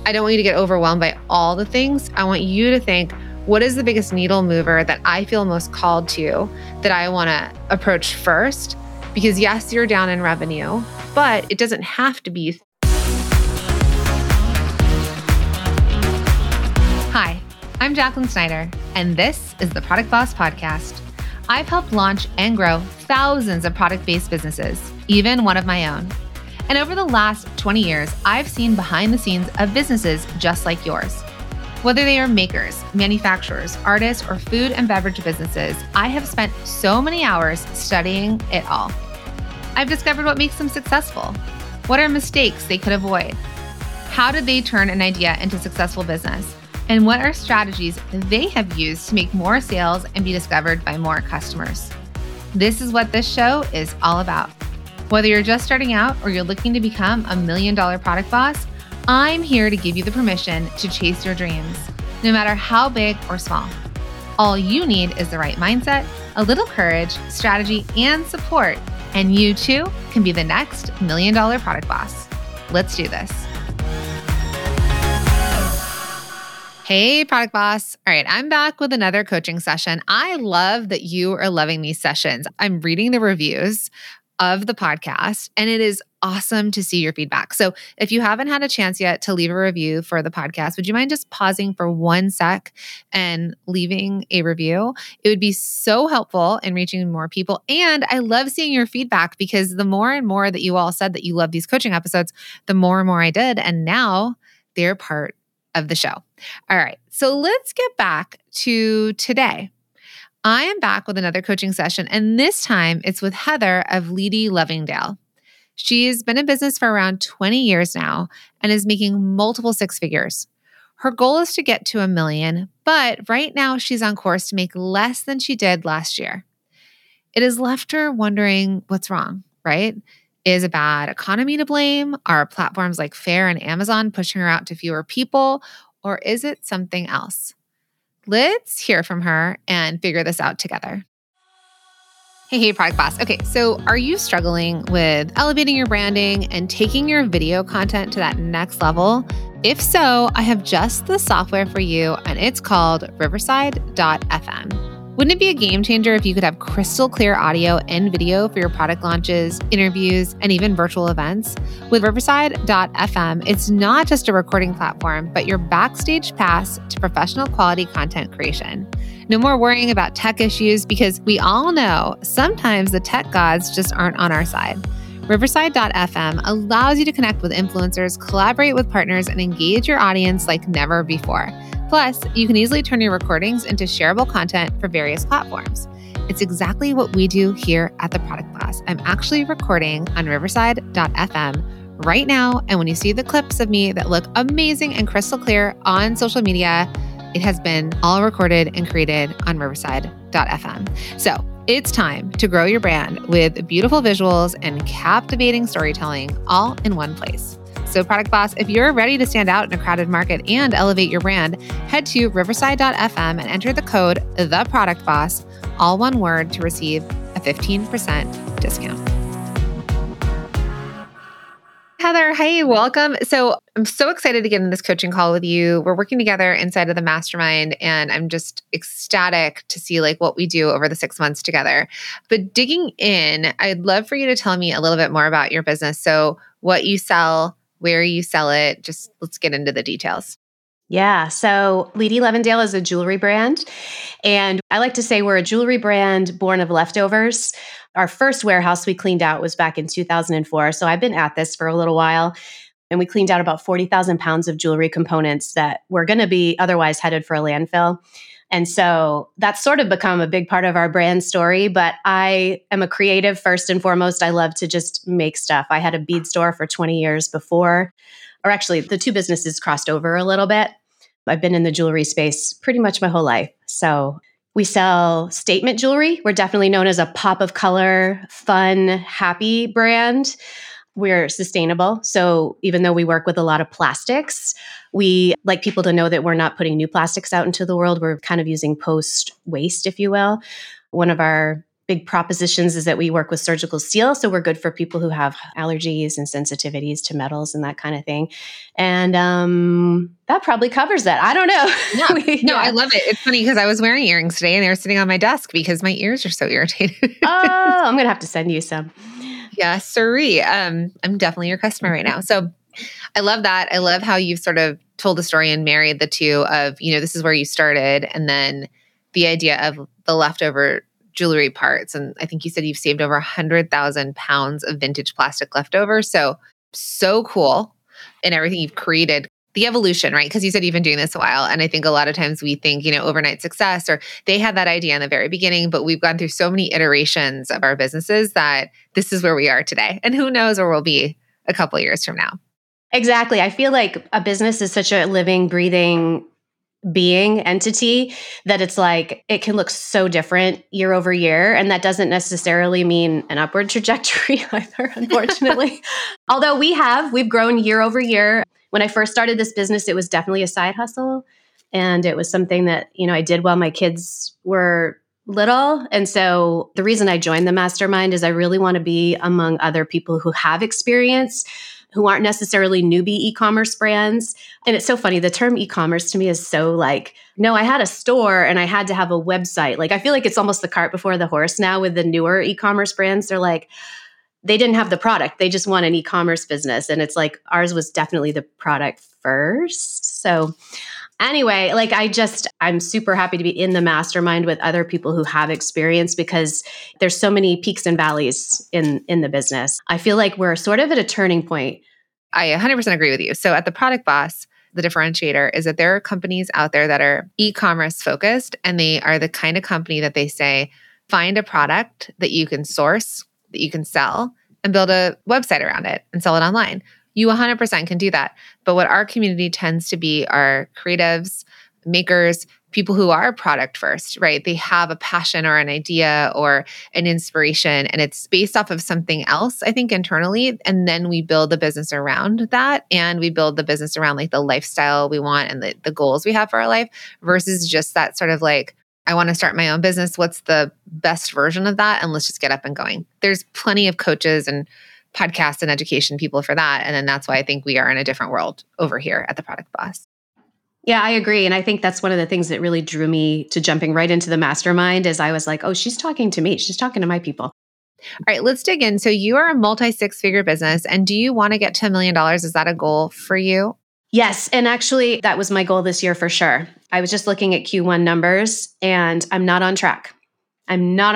I don't want you to get overwhelmed by all the things. I want you to think, what is the biggest needle mover that I feel most called to, that I want to approach first? Because yes, you're down in revenue, but it doesn't have to be. Hi, I'm Jacqueline Snyder, and this is the Product Boss Podcast. I've helped launch and grow thousands of product-based businesses, even one of my own. And over the last 20 years, I've seen behind the scenes of businesses just like yours. Whether they are makers, manufacturers, artists, or food and beverage businesses, I have spent so many hours studying it all. I've discovered what makes them successful. What are mistakes they could avoid? How did they turn an idea into successful business? And what are strategies they have used to make more sales and be discovered by more customers? This is what this show is all about. Whether you're just starting out or you're looking to become $1 million product boss, I'm here to give you the permission to chase your dreams, no matter how big or small. All you need is the right mindset, a little courage, strategy, and support, and you too can be the next $1 million product boss. Let's do this. Hey, product boss. All right, I'm back with another coaching session. I love that you are loving these sessions. I'm reading the reviews of the podcast, and it is awesome to see your feedback. So if you haven't had a chance yet to leave a review for the podcast, would you mind just pausing for 1 sec and leaving a review? It would be so helpful in reaching more people. And I love seeing your feedback because the more and more that you all said that you love these coaching episodes, the more and more I did. And now they're part of the show. All right, so let's get back to today. I am back with another coaching session, and this time it's with Heather of Leedy Lovingdale. She's been in business for around 20 years now and is making multiple 6 figures. Her goal is to get to $1 million, but right now she's on course to make less than she did last year. It has left her wondering what's wrong, right? Is a bad economy to blame? Are platforms like Faire and Amazon pushing her out to fewer people? Or is it something else? Let's hear from her and figure this out together. Hey, product boss. Okay, so are you struggling with elevating your branding and taking your video content to that next level? If so, I have just the software for you, and it's called Riverside.fm. Wouldn't it be a game changer if you could have crystal clear audio and video for your product launches, interviews, and even virtual events? With Riverside.fm, it's not just a recording platform, but your backstage pass to professional quality content creation. No more worrying about tech issues because we all know sometimes the tech gods just aren't on our side. Riverside.fm allows you to connect with influencers, collaborate with partners, and engage your audience like never before. Plus, you can easily turn your recordings into shareable content for various platforms. It's exactly what we do here at The Product Boss. I'm actually recording on Riverside.fm right now, and when you see the clips of me that look amazing and crystal clear on social media, it has been all recorded and created on Riverside.fm. So it's time to grow your brand with beautiful visuals and captivating storytelling all in one place. So Product Boss, if you're ready to stand out in a crowded market and elevate your brand, head to Riverside.fm and enter the code THEPRODUCTBOSS, all one word, to receive a 15% discount. Heather, hey, welcome. So I'm so excited to get in this coaching call with you. We're working together inside of the mastermind, and I'm just ecstatic to see like what we do over the 6 months together. But digging in, I'd love for you to tell me a little bit more about your business. So what you sell, where you sell it, just let's get into the details. Yeah. So Leedy Lovingdale is a jewelry brand. And I like to say we're a jewelry brand born of leftovers. Our first warehouse we cleaned out was back in 2004. So I've been at this for a little while. And we cleaned out about 40,000 pounds of jewelry components that were going to be otherwise headed for a landfill. And so that's sort of become a big part of our brand story. But I am a creative first and foremost. I love to just make stuff. I had a bead store for 20 years before, or actually the 2 businesses crossed over a little bit. I've been in the jewelry space pretty much my whole life. So we sell statement jewelry. We're definitely known as a pop of color, fun, happy brand. We're sustainable. So even though we work with a lot of plastics, we like people to know that we're not putting new plastics out into the world. We're kind of using post waste, if you will. One of our big propositions is that we work with surgical steel. So we're good for people who have allergies and sensitivities to metals and that kind of thing. And that probably covers that. I don't know. Yeah. No, I love it. It's funny because I was wearing earrings today and they were sitting on my desk because my ears are so irritated. Oh, I'm going to have to send you some. Yeah, sirree. I'm definitely your customer right now. So I love that. I love how you've sort of told the story and married the two of, this is where you started. And then the idea of the leftover jewelry parts. And I think you said you've saved over 100,000 pounds of vintage plastic leftovers. So cool in everything you've created. The evolution, right? Because you said you've been doing this a while. And I think a lot of times we think, overnight success, or they had that idea in the very beginning, but we've gone through so many iterations of our businesses that this is where we are today. And who knows where we'll be a couple of years from now. Exactly. I feel like a business is such a living, breathing entity that it's like it can look so different year over year. And that doesn't necessarily mean an upward trajectory either, unfortunately. Although we've grown year over year. When I first started this business, it was definitely a side hustle. And it was something that, I did while my kids were little. And so the reason I joined the mastermind is I really want to be among other people who have experience, who aren't necessarily newbie e-commerce brands. And it's so funny. The term e-commerce to me is so no, I had a store and I had to have a website. I feel like it's almost the cart before the horse now with the newer e-commerce brands. They're they didn't have the product. They just want an e-commerce business. And it's ours was definitely the product first. So anyway, I'm super happy to be in the mastermind with other people who have experience because there's so many peaks and valleys in the business. I feel like we're sort of at a turning point. I 100% agree with you. So at the Product Boss, the differentiator is that there are companies out there that are e-commerce focused, and they are the kind of company that they say, find a product that you can source, that you can sell, and build a website around it and sell it online. You 100% can do that. But what our community tends to be are creatives, makers, people who are product first, right? They have a passion or an idea or an inspiration, and it's based off of something else, I think, internally. And then we build the business around that. And we build the business around the lifestyle we want and the goals we have for our life versus just that sort of I want to start my own business. What's the best version of that? And let's just get up and going. There's plenty of coaches and podcasts and education people for that. And then that's why I think we are in a different world over here at the Product Boss. Yeah, I agree. And I think that's one of the things that really drew me to jumping right into the mastermind is I was like, oh, she's talking to me. She's talking to my people. All right, let's dig in. So you are a multi-six-figure business. And do you want to get to $1 million? Is that a goal for you? Yes. And actually, that was my goal this year for sure. I was just looking at Q1 numbers and I'm not on track. I'm not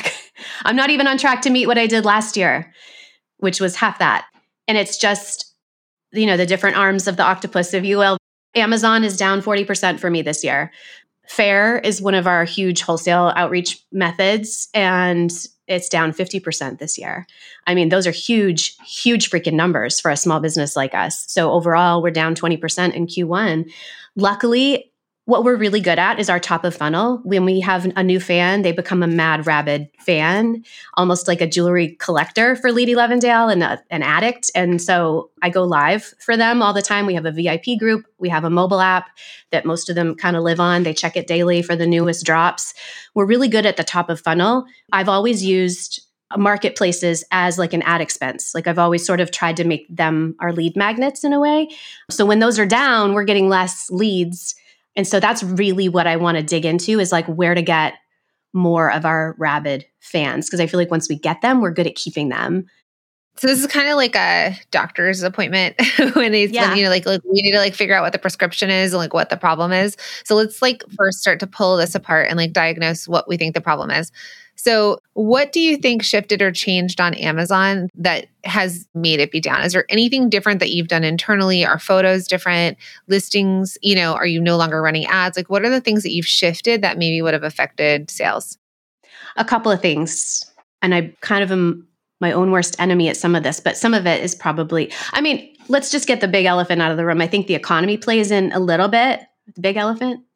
even on track to meet what I did last year, which was half that. And it's just, the different arms of the octopus, if you will. Amazon is down 40% for me this year. Faire is one of our huge wholesale outreach methods, and it's down 50% this year. I mean, those are huge, huge freaking numbers for a small business like us. So overall, we're down 20% in Q1. Luckily, what we're really good at is our top of funnel. When we have a new fan, they become a mad, rabid fan, almost like a jewelry collector for Lady Levendale and an addict. And so I go live for them all the time. We have a VIP group. We have a mobile app that most of them kind of live on. They check it daily for the newest drops. We're really good at the top of funnel. I've always used marketplaces as an ad expense. I've always sort of tried to make them our lead magnets in a way. So when those are down, we're getting less leads. And so that's really what I want to dig into is where to get more of our rabid fans. Because I feel like once we get them, we're good at keeping them. So this is kind of like a doctor's appointment when we need to figure out what the prescription is and what the problem is. So let's first start to pull this apart and diagnose what we think the problem is. So what do you think shifted or changed on Amazon that has made it be down? Is there anything different that you've done internally? Are photos different? Listings, are you no longer running ads? What are the things that you've shifted that maybe would have affected sales? A couple of things. And I kind of am my own worst enemy at some of this, but some of it is probably, let's just get the big elephant out of the room. I think the economy plays in a little bit. The big elephant,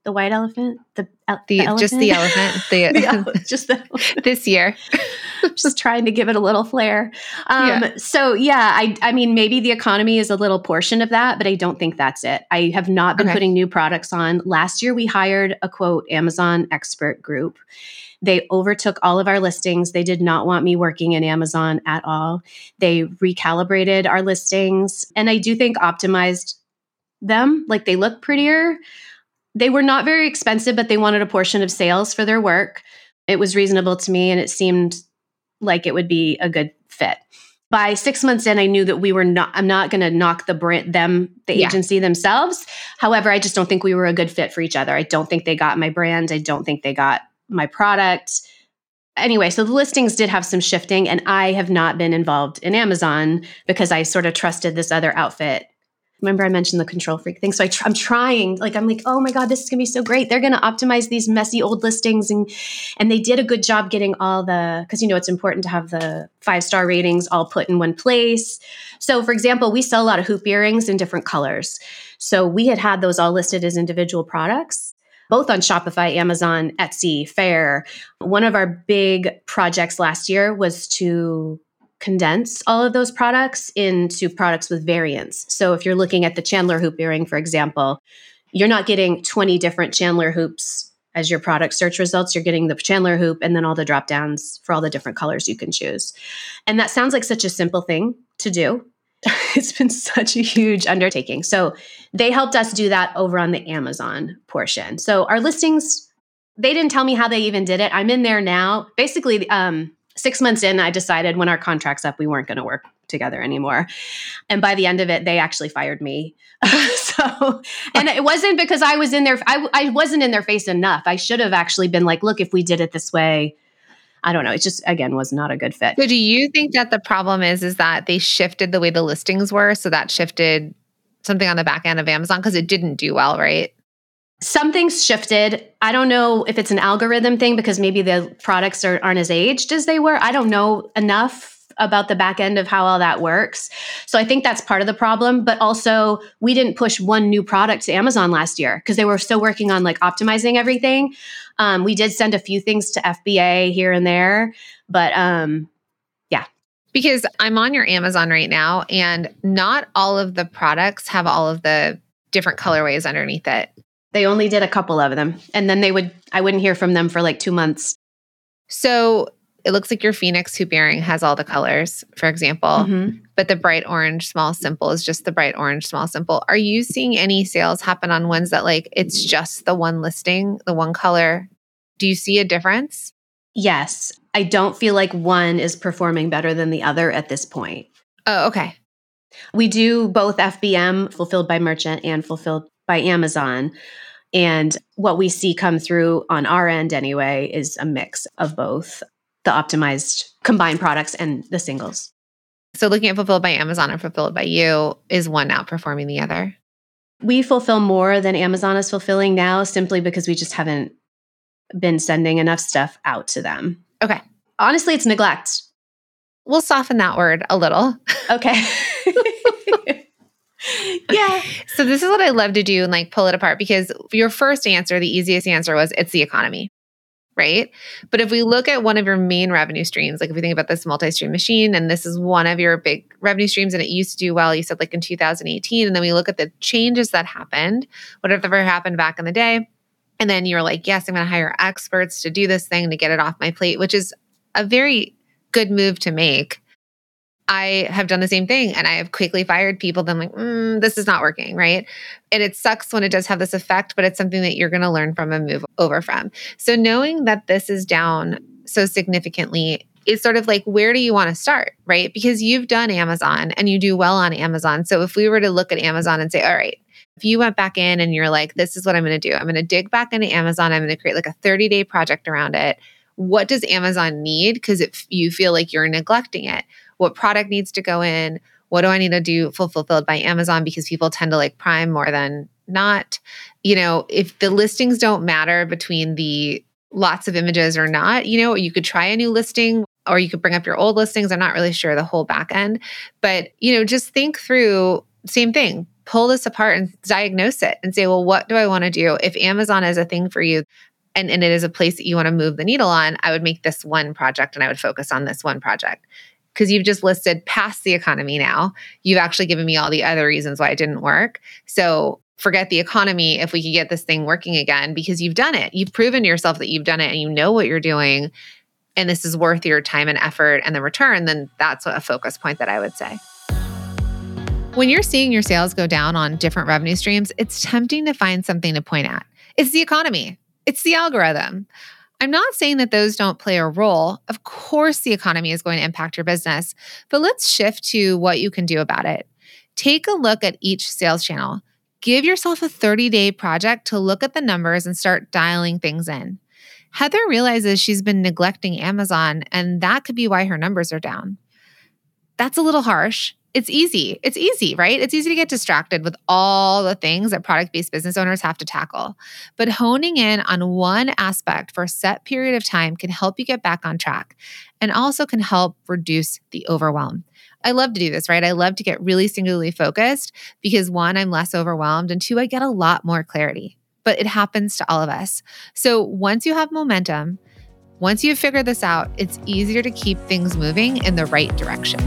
The white elephant? The elephant? Just the elephant. Just the this year. Just trying to give it a little flair. Yeah. So yeah, I mean, maybe the economy is a little portion of that, but I don't think that's it. I have not been putting new products on. Last year, we hired a quote Amazon expert group. They overtook all of our listings. They did not want me working in Amazon at all. They recalibrated our listings, and I do think optimized them. Like, they look prettier. They were not very expensive, but they wanted a portion of sales for their work. It was reasonable to me, and it seemed like it would be a good fit. By 6 months in, I knew that I'm not going to knock the agency themselves. However, I just don't think we were a good fit for each other. I don't think they got my brand. I don't think they got my product. Anyway, so the listings did have some shifting, and I have not been involved in Amazon because I sort of trusted this other outfit. Remember I mentioned the control freak thing? So I'm trying, I'm like, oh my God, this is going to be so great. They're going to optimize these messy old listings. And they did a good job getting because it's important to have the 5-star ratings all put in one place. So for example, we sell a lot of hoop earrings in different colors. So we had those all listed as individual products, both on Shopify, Amazon, Etsy, Faire. One of our big projects last year was to condense all of those products into products with variants. So if you're looking at the Chandler hoop earring, for example, you're not getting 20 different Chandler hoops as your product search results. You're getting the Chandler hoop and then all the drop downs for all the different colors you can choose. And that sounds like such a simple thing to do. It's been such a huge undertaking. So they helped us do that over on the Amazon portion. So our listings, they didn't tell me how they even did it. I'm in there now. Basically, 6 months in, I decided when our contract's up, we weren't going to work together anymore. And by the end of it, they actually fired me. And it wasn't because I was in there. I wasn't in their face enough. I should have actually been like, look, if we did it this way, I don't know. It just, again, was not a good fit. So do you think that the problem is that they shifted the way the listings were? So that shifted something on the back end of Amazon because it didn't do well, right? Something's shifted. I don't know if it's an algorithm thing because maybe the products aren't as aged as they were. I don't know enough about the back end of how all that works. So I think that's part of the problem. But also, we didn't push one new product to Amazon last year because they were still working on optimizing everything. We did send a few things to FBA here and there, but yeah. Because I'm on your Amazon right now, and not all of the products have all of the different colorways underneath it. They only did a couple of them. And then I wouldn't hear from them for 2 months. So it looks like your Phoenix hoop earring has all the colors, for example, but the bright orange small simple is just the bright orange small simple. Are you seeing any sales happen on ones that it's just the one listing, the one color? Do you see a difference? Yes. I don't feel like one is performing better than the other at this point. Oh, okay. We do both FBM, fulfilled by merchant, and fulfilled by Amazon. And what we see come through on our end anyway is a mix of both the optimized combined products and the singles. So looking at fulfilled by Amazon and fulfilled by you, is one outperforming the other? We fulfill more than Amazon is fulfilling now simply because we just haven't been sending enough stuff out to them. Okay. Honestly, it's neglect. We'll soften that word a little. Okay. Yeah. So this is what I love to do and pull it apart, because your first answer, the easiest answer was it's the economy, right? But if we look at one of your main revenue streams, if we think about this multi-stream machine, and this is one of your big revenue streams and it used to do well, you said in 2018, and then we look at the changes that happened, whatever happened back in the day. And then you're like, yes, I'm going to hire experts to do this thing to get it off my plate, which is a very good move to make. I have done the same thing, and I have quickly fired people. Then I'm like, this is not working, right? And it sucks when it does have this effect, but it's something that you're going to learn from and move over from. So knowing that this is down so significantly, it's sort of where do you want to start, right? Because you've done Amazon and you do well on Amazon. So if we were to look at Amazon and say, all right, if you went back in and you're like, this is what I'm going to do. I'm going to dig back into Amazon. I'm going to create a 30-day project around it. What does Amazon need? Because if you feel like you're neglecting it, what product needs to go in? What do I need to do fulfilled by Amazon? Because people tend to like Prime more than not. If the listings don't matter between the lots of images or not, you could try a new listing or you could bring up your old listings. I'm not really sure the whole back end, but just think through same thing. pull this apart and diagnose it and say, well, what do I want to do? If Amazon is a thing for you and it is a place that you want to move the needle on, I would make this one project and I would focus on this one project. Because you've just listed past the economy now. You've actually given me all the other reasons why it didn't work. So forget the economy if we could get this thing working again, because you've done it. You've proven to yourself that you've done it and you know what you're doing. And this is worth your time and effort and the return. Then that's a focus point that I would say. When you're seeing your sales go down on different revenue streams, it's tempting to find something to point at. It's the economy. It's the algorithm. I'm not saying that those don't play a role. Of course, the economy is going to impact your business, but let's shift to what you can do about it. Take a look at each sales channel. Give yourself a 30-day project to look at the numbers and start dialing things in. Heather realizes she's been neglecting Amazon, and that could be why her numbers are down. That's a little harsh. It's easy. It's easy, right? It's easy to get distracted with all the things that product-based business owners have to tackle. But honing in on one aspect for a set period of time can help you get back on track and also can help reduce the overwhelm. I love to do this, right? I love to get really singularly focused because one, I'm less overwhelmed, and two, I get a lot more clarity. But it happens to all of us. So once you have momentum, once you've figured this out, it's easier to keep things moving in the right direction.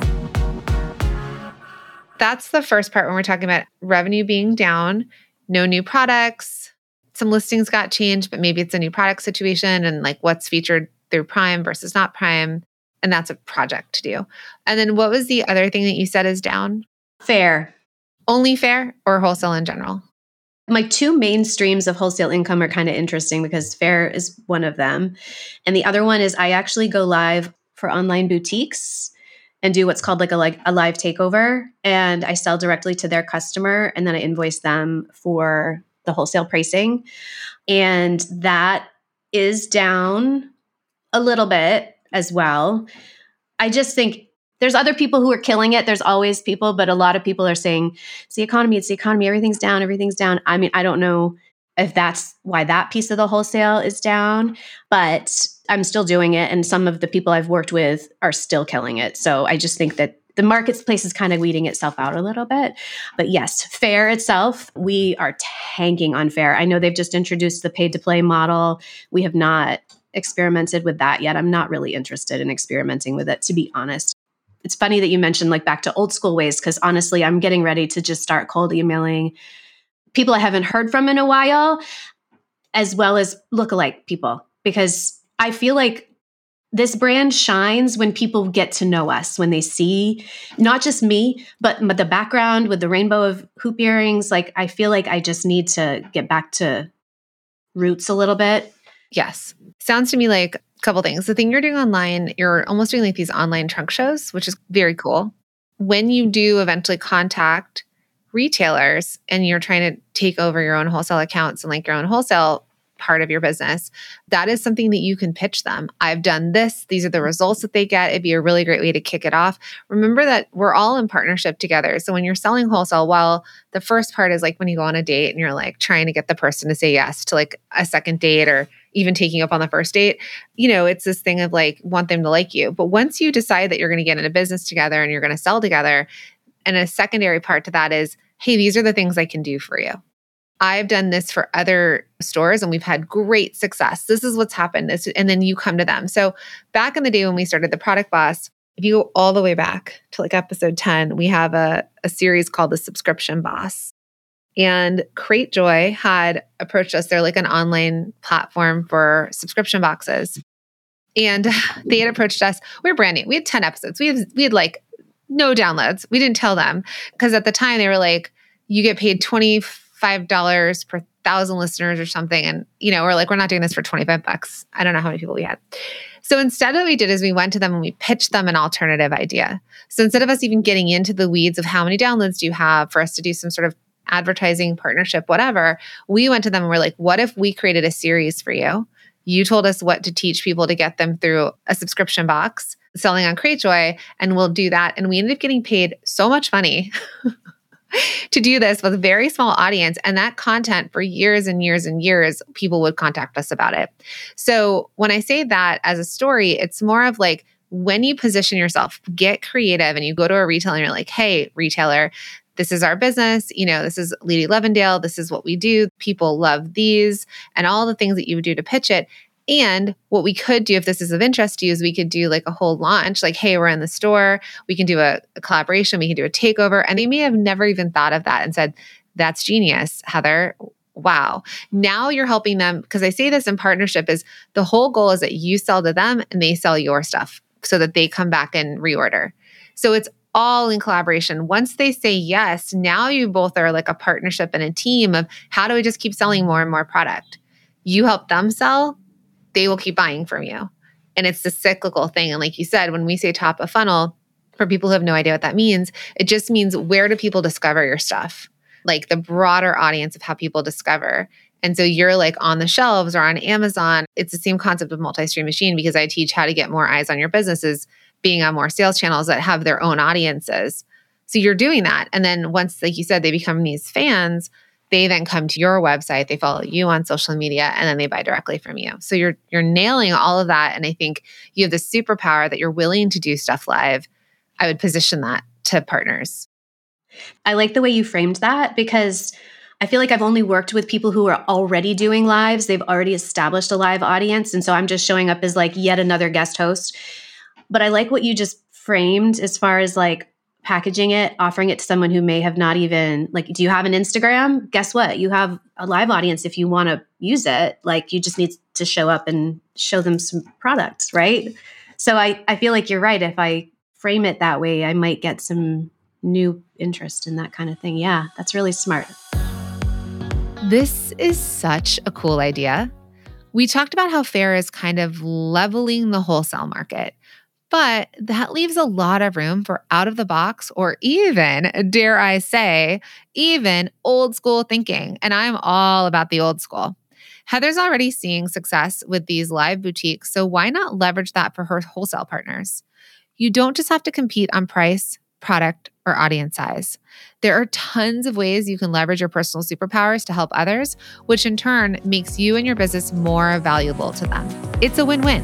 That's the first part when we're talking about revenue being down, no new products, some listings got changed, but maybe it's a new product situation and like what's featured through Prime versus not Prime. And that's a project to do. And then what was the other thing that you said is down? Fair. Only Fair or wholesale in general? My two main streams of wholesale income are kind of interesting because Fair is one of them. And the other one is I actually go live for online boutiques and do what's called like a live takeover. And I sell directly to their customer and then I invoice them for the wholesale pricing. And that is down a little bit as well. I just think there's other people who are killing it. There's always people, but a lot of people are saying, it's the economy, everything's down. I mean, I don't know if that's why that piece of the wholesale is down, but I'm still doing it. And some of the people I've worked with are still killing it. So I just think that the marketplace is kind of weeding itself out a little bit. But yes, Fair itself, we are tanking on Fair. I know they've just introduced the paid to play model. We have not experimented with that yet. I'm not really interested in experimenting with it, to be honest. It's funny that you mentioned like back to old school ways, because honestly, I'm getting ready to just start cold emailing people I haven't heard from in a while, as well as lookalike people, because I feel like this brand shines when people get to know us, when they see not just me, but the background with the rainbow of hoop earrings. Like, I feel like I just need to get back to roots a little bit. Yes. Sounds to me like a couple things. The thing you're doing online, you're almost doing like these online trunk shows, which is very cool. When you do eventually contact retailers and you're trying to take over your own wholesale accounts and like your own wholesale part of your business, that is something that you can pitch them. I've done this. These are the results that they get. It'd be a really great way to kick it off. Remember that we're all in partnership together. So when you're selling wholesale, while the first part is like when you go on a date and you're like trying to get the person to say yes to like a second date or even taking up on the first date, you know, it's this thing of like, want them to like you. But once you decide that you're going to get into business together and you're going to sell together, and a secondary part to that is, hey, these are the things I can do for you. I've done this for other stores and we've had great success. This is what's happened. And then you come to them. So back in the day when we started the Product Boss, if you go all the way back to like episode 10, we have a series called The Subscription Boss. And Cratejoy had approached us. They're like an online platform for subscription boxes. And they had approached us. We were brand new. We had 10 episodes. We had like no downloads. We didn't tell them because at the time they were like, you get paid $25 per 1,000 listeners or something. And, you know, we're like, we're not doing this for $25. I don't know how many people we had. So instead what we did is we went to them and we pitched them an alternative idea. So instead of us even getting into the weeds of how many downloads do you have for us to do some sort of advertising partnership, whatever, we went to them and we're like, what if we created a series for you? You told us what to teach people to get them through a subscription box selling on Cratejoy, and we'll do that. And we ended up getting paid so much money to do this with a very small audience. And that content for years and years and years, people would contact us about it. So when I say that as a story, it's more of like when you position yourself, get creative and you go to a retailer and you're like, hey, retailer, this is our business, this is Lady Levendale, this is what we do. People love these and all the things that you would do to pitch it. And what we could do if this is of interest to you is we could do like a whole launch, like, hey, we're in the store. We can do a collaboration. We can do a takeover. And they may have never even thought of that and said, that's genius, Heather. Wow. Now you're helping them, because I say this in partnership is the whole goal is that you sell to them and they sell your stuff so that they come back and reorder. So it's all in collaboration. Once they say yes, now you both are like a partnership and a team of how do we just keep selling more and more product? You help them sell, they will keep buying from you. And it's the cyclical thing. And like you said, when we say top of funnel, for people who have no idea what that means, it just means where do people discover your stuff? Like the broader audience of how people discover. And so you're like on the shelves or on Amazon. It's the same concept of multi-stream machine because I teach how to get more eyes on your businesses, being on more sales channels that have their own audiences. So you're doing that. And then once, like you said, they become these fans, they then come to your website, they follow you on social media, and then they buy directly from you. So you're nailing all of that. And I think you have this superpower that you're willing to do stuff live. I would position that to partners. I like the way you framed that because I feel like I've only worked with people who are already doing lives. They've already established a live audience. And so I'm just showing up as like yet another guest host. But I like what you just framed as far as like packaging it, offering it to someone who may have not even, like, do you have an Instagram? Guess what? You have a live audience if you want to use it. Like, you just need to show up and show them some products, right? So I feel like you're right. If I frame it that way, I might get some new interest in that kind of thing. Yeah, that's really smart. This is such a cool idea. We talked about how FAIR is kind of leveling the wholesale market. But that leaves a lot of room for out of the box or even, dare I say, even old school thinking. And I'm all about the old school. Heather's already seeing success with these live boutiques, so why not leverage that for her wholesale partners? You don't just have to compete on price, product, or audience size. There are tons of ways you can leverage your personal superpowers to help others, which in turn makes you and your business more valuable to them. It's a win-win.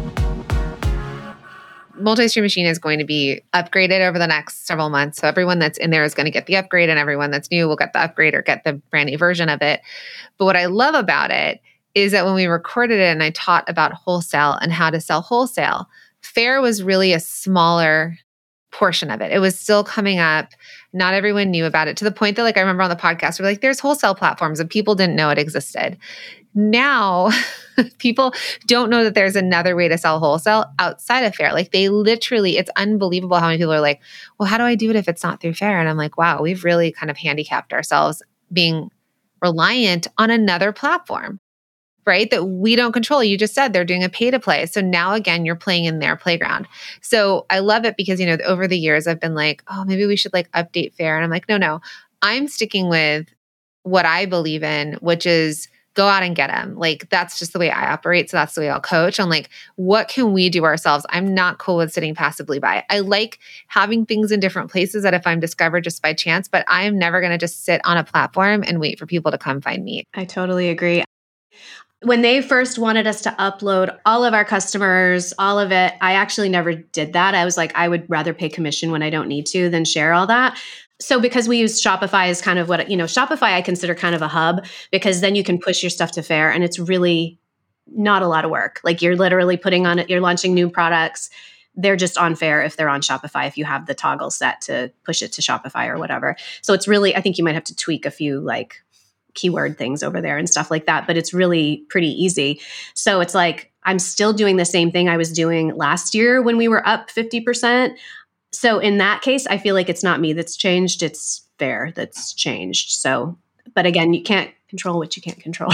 Multi-stream machine is going to be upgraded over the next several months. So everyone that's in there is going to get the upgrade and everyone that's new will get the upgrade or get the brand new version of it. But what I love about it is that when we recorded it and I taught about wholesale and how to sell wholesale, FAIR was really a smaller portion of it. It was still coming up. Not everyone knew about it to the point that, like, I remember on the podcast, we're like, there's wholesale platforms and people didn't know it existed. Now, people don't know that there's another way to sell wholesale outside of FAIR. Like, they literally, it's unbelievable how many people are like, well, how do I do it if it's not through FAIR? And I'm like, wow, we've really kind of handicapped ourselves being reliant on another platform, right? That we don't control. You just said they're doing a pay to play. So now again, you're playing in their playground. So I love it because, over the years I've been like, oh, maybe we should like update FAIR. And I'm like, no, I'm sticking with what I believe in, which is go out and get them. Like, that's just the way I operate. So that's the way I'll coach. I'm like, what can we do ourselves? I'm not cool with sitting passively by. I like having things in different places that if I'm discovered just by chance, but I am never going to just sit on a platform and wait for people to come find me. I totally agree. When they first wanted us to upload all of our customers, all of it, I actually never did that. I was like, I would rather pay commission when I don't need to than share all that. So because we use Shopify as kind of what, Shopify I consider kind of a hub because then you can push your stuff to FAIR and it's really not a lot of work. Like, you're literally putting on it, you're launching new products. They're just on FAIR if they're on Shopify, if you have the toggle set to push it to Shopify or whatever. So it's really, I think you might have to tweak a few like keyword things over there and stuff like that, but it's really pretty easy. So it's like, I'm still doing the same thing I was doing last year when we were up 50%. So in that case, I feel like it's not me that's changed, it's FAIR that's changed. So, but again, you can't control what you can't control.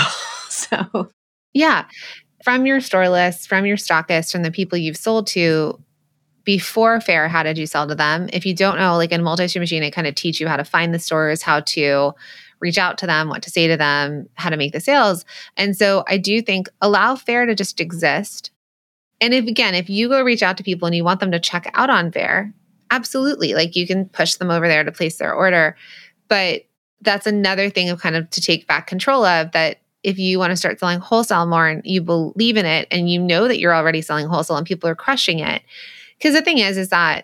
So yeah, from your store list, from your stockists, from the people you've sold to before FAIR, how did you sell to them? If you don't know, like in Multi-Stream Machine, I kind of teach you how to find the stores, how to reach out to them, what to say to them, how to make the sales. And so I do think allow FAIR to just exist. And if you go reach out to people and you want them to check out on FAIR, absolutely. Like, you can push them over there to place their order. But that's another thing of kind of to take back control of that. If you want to start selling wholesale more and you believe in it and you know that you're already selling wholesale and people are crushing it. Because the thing is that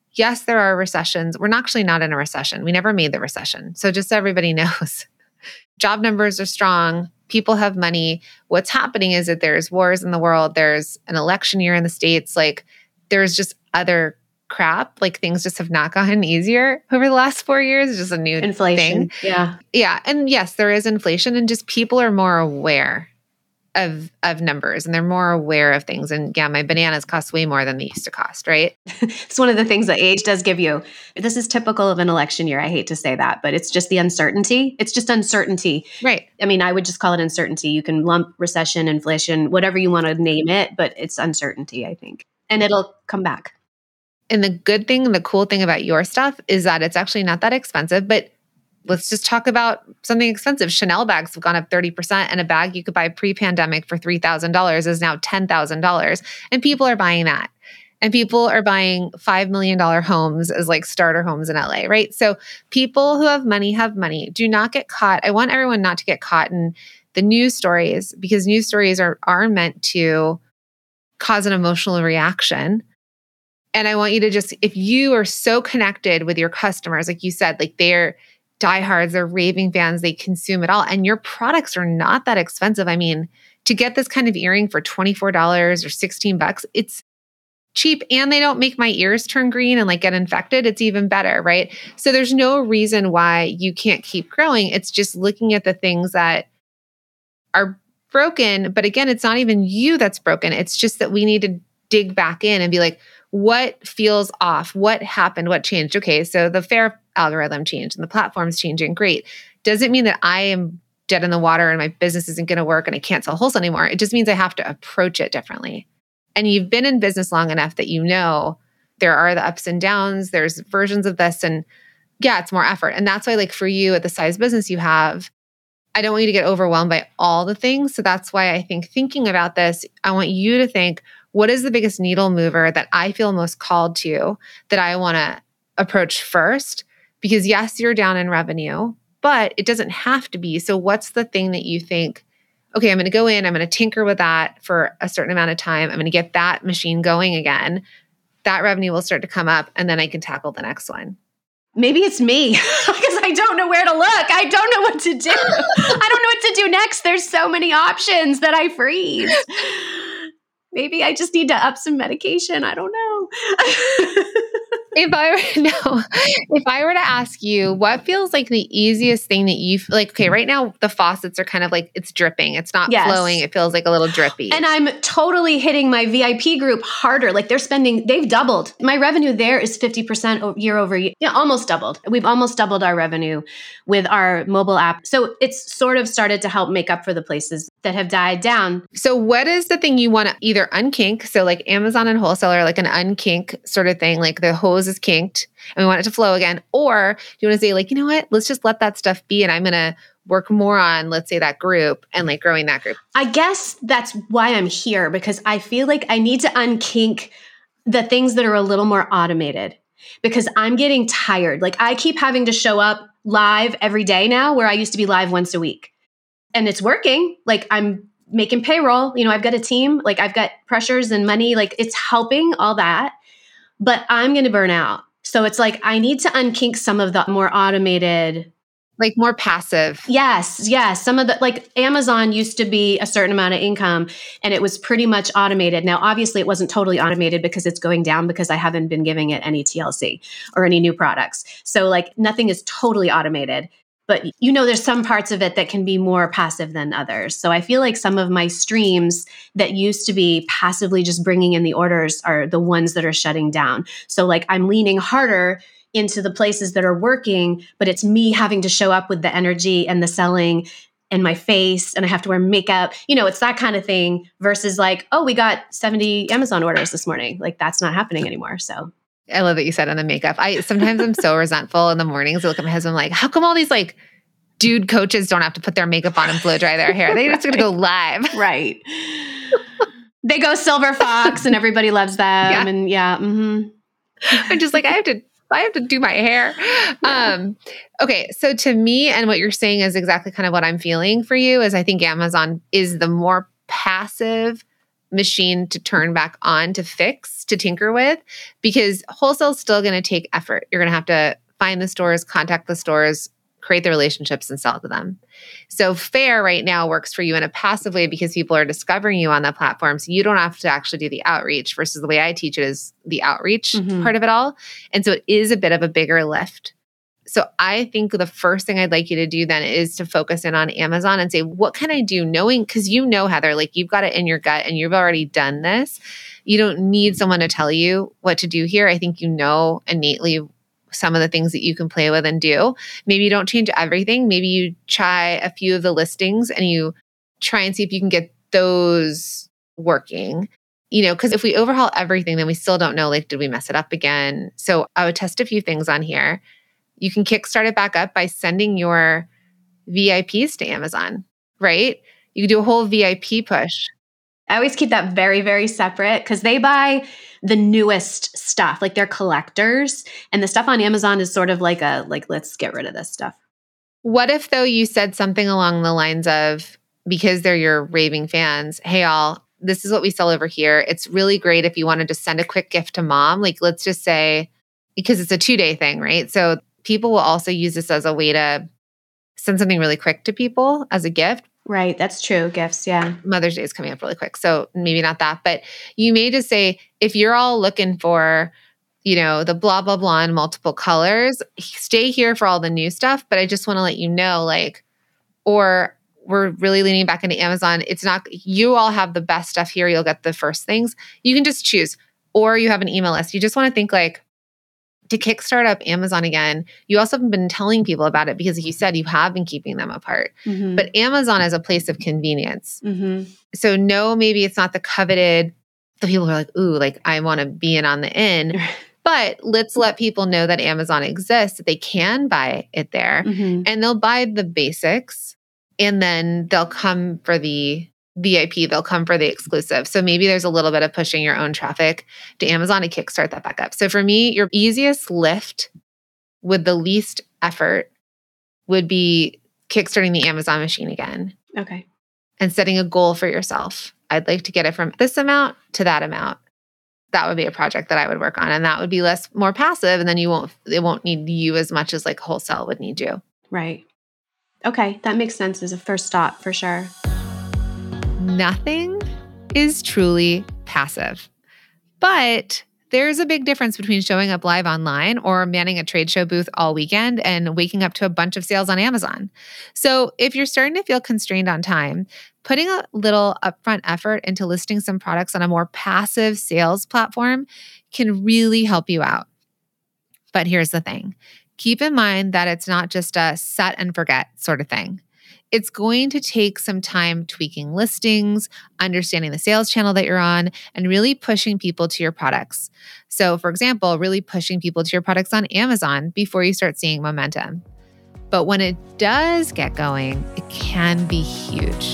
yes, there are recessions. We're actually not in a recession. We never made the recession. So just so everybody knows, job numbers are strong. People have money. What's happening is that there's wars in the world. There's an election year in the States. Like there's just other crap. Like things just have not gotten easier over the last 4 years. It's just a new Inflation. thing. Yeah. Yeah. And yes, there is inflation and just people are more aware of numbers and they're more aware of things. And yeah, my bananas cost way more than they used to cost, right? It's one of the things that age does give you. This is typical of an election year. I hate to say that, but it's just the uncertainty. It's just uncertainty. Right. I mean, I would just call it uncertainty. You can lump recession, inflation, whatever you want to name it, but it's uncertainty, I think. And it'll come back. And the good thing, the cool thing about your stuff is that it's actually not that expensive, but let's just talk about something expensive. Chanel bags have gone up 30%, and a bag you could buy pre-pandemic for $3,000 is now $10,000. And people are buying that. And people are buying $5 million homes as like starter homes in LA, right? So people who have money have money. Do not get caught. I want everyone not to get caught in the news stories because news stories are meant to cause an emotional reaction. And I want you to just, if you are so connected with your customers, like you said, like they're diehards, they're raving fans, they consume it all. And your products are not that expensive. I mean, to get this kind of earring for $24 or $16, it's cheap and they don't make my ears turn green and like get infected. It's even better, right? So there's no reason why you can't keep growing. It's just looking at the things that are broken. But again, it's not even you that's broken. It's just that we need to dig back in and be like, what feels off? What happened? What changed? Okay, so the FAIR algorithm changed and the platform's changing. Great. Doesn't mean that I am dead in the water and my business isn't going to work and I can't sell wholesale anymore. It just means I have to approach it differently. And you've been in business long enough that you know there are the ups and downs. There's versions of this. And yeah, it's more effort. And that's why like for you at the size business you have, I don't want you to get overwhelmed by all the things. So that's why I think thinking about this, I want you to think, what is the biggest needle mover that I feel most called to that I want to approach first? Because yes, you're down in revenue, but it doesn't have to be. So what's the thing that you think, okay, I'm going to go in, I'm going to tinker with that for a certain amount of time. I'm going to get that machine going again. That revenue will start to come up and then I can tackle the next one. Maybe it's me because I don't know where to look. I don't know what to do. I don't know what to do next. There's so many options that I freeze. Maybe I just need to up some medication. I don't know. If I were to ask you, what feels like the easiest thing that you like? Okay, right now the faucets are kind of like it's dripping. It's not flowing. It feels like a little drippy. And I'm totally hitting my VIP group harder. Like they've doubled. My revenue there is 50% year over year. Yeah, almost doubled. We've almost doubled our revenue with our mobile app. So it's sort of started to help make up for the places that have died down. So what is the thing you want to either unkink? So like Amazon and wholesaler, like an unkink sort of thing, like the hose is kinked and we want it to flow again. Or do you want to say like, you know what, let's just let that stuff be. And I'm going to work more on, let's say that group and like growing that group. I guess that's why I'm here because I feel like I need to unkink the things that are a little more automated because I'm getting tired. Like I keep having to show up live every day now where I used to be live once a week. And it's working. Like I'm making payroll. You know, I've got a team. Like I've got pressures and money. Like it's helping all that. But I'm going to burn out. So it's like I need to unkink some of the more automated. Like more passive. Yes. Some of the, like Amazon used to be a certain amount of income and it was pretty much automated. Now, obviously it wasn't totally automated because it's going down because I haven't been giving it any TLC or any new products. So like nothing is totally automated. But you know, there's some parts of it that can be more passive than others. So I feel like some of my streams that used to be passively just bringing in the orders are the ones that are shutting down. So like I'm leaning harder into the places that are working, but it's me having to show up with the energy and the selling and my face and I have to wear makeup. You know, it's that kind of thing versus like, oh, we got 70 Amazon orders this morning. Like that's not happening anymore. So I love that you said on the makeup. Sometimes I'm so resentful in the mornings. I look at my husband like, how come all these like dude coaches don't have to put their makeup on and blow dry their hair? They're just going to go live. Right. They go Silver Fox and everybody loves them. Yeah. And yeah. Mm-hmm. I'm just like, I have to do my hair. Yeah. Okay. So to me, and what you're saying is exactly kind of what I'm feeling for you is I think Amazon is the more passive machine to turn back on, to fix, to tinker with, because wholesale is still going to take effort. You're going to have to find the stores, contact the stores, create the relationships, and sell to them. So Faire right now works for you in a passive way because people are discovering you on the platform. So you don't have to actually do the outreach, versus the way I teach it is the outreach part of it all. And so it is a bit of a bigger lift. So I think the first thing I'd like you to do then is to focus in on Amazon and say, what can I do? Knowing, because you know, Heather, like you've got it in your gut and you've already done this. You don't need someone to tell you what to do here. I think you know innately some of the things that you can play with and do. Maybe you don't change everything. Maybe you try a few of the listings and you try and see if you can get those working. You know, because if we overhaul everything, then we still don't know, like, did we mess it up again? So I would test a few things on here. You can kickstart it back up by sending your VIPs to Amazon, right? You can do a whole VIP push. I always keep that very, very separate because they buy the newest stuff, like they're collectors. And the stuff on Amazon is sort of like let's get rid of this stuff. What if though you said something along the lines of, because they're your raving fans, hey all, this is what we sell over here. It's really great if you wanted to send a quick gift to mom. Like let's just say, because it's a 2-day thing, right? So people will also use this as a way to send something really quick to people as a gift. Right. That's true. Gifts. Yeah. Mother's Day is coming up really quick. So maybe not that, but you may just say, if you're all looking for, you know, the blah, blah, blah in multiple colors, stay here for all the new stuff. But I just want to let you know, like, or we're really leaning back into Amazon. It's not, you all have the best stuff here. You'll get the first things. You can just choose, or you have an email list. You just want to think like, to kickstart up Amazon again, you also have been telling people about it because, like you said, you have been keeping them apart. Mm-hmm. But Amazon is a place of convenience. Mm-hmm. So no, maybe it's not the coveted, the people who are like, ooh, like I want to be in on the in. But let's let people know that Amazon exists, that they can buy it there. Mm-hmm. And they'll buy the basics and then they'll come for the VIP, they'll come for the exclusive. So maybe there's a little bit of pushing your own traffic to Amazon to kickstart that back up. So for me, your easiest lift with the least effort would be kickstarting the Amazon machine again. Okay. And setting a goal for yourself. I'd like to get it from this amount to that amount. That would be a project that I would work on. And that would be more passive. And then it won't need you as much as like wholesale would need you. Right. Okay. That makes sense as a first stop for sure. Nothing is truly passive, but there's a big difference between showing up live online or manning a trade show booth all weekend and waking up to a bunch of sales on Amazon. So if you're starting to feel constrained on time, putting a little upfront effort into listing some products on a more passive sales platform can really help you out. But here's the thing. Keep in mind that it's not just a set and forget sort of thing. It's going to take some time tweaking listings, understanding the sales channel that you're on, and really pushing people to your products. So, for example, really pushing people to your products on Amazon before you start seeing momentum. But when it does get going, it can be huge.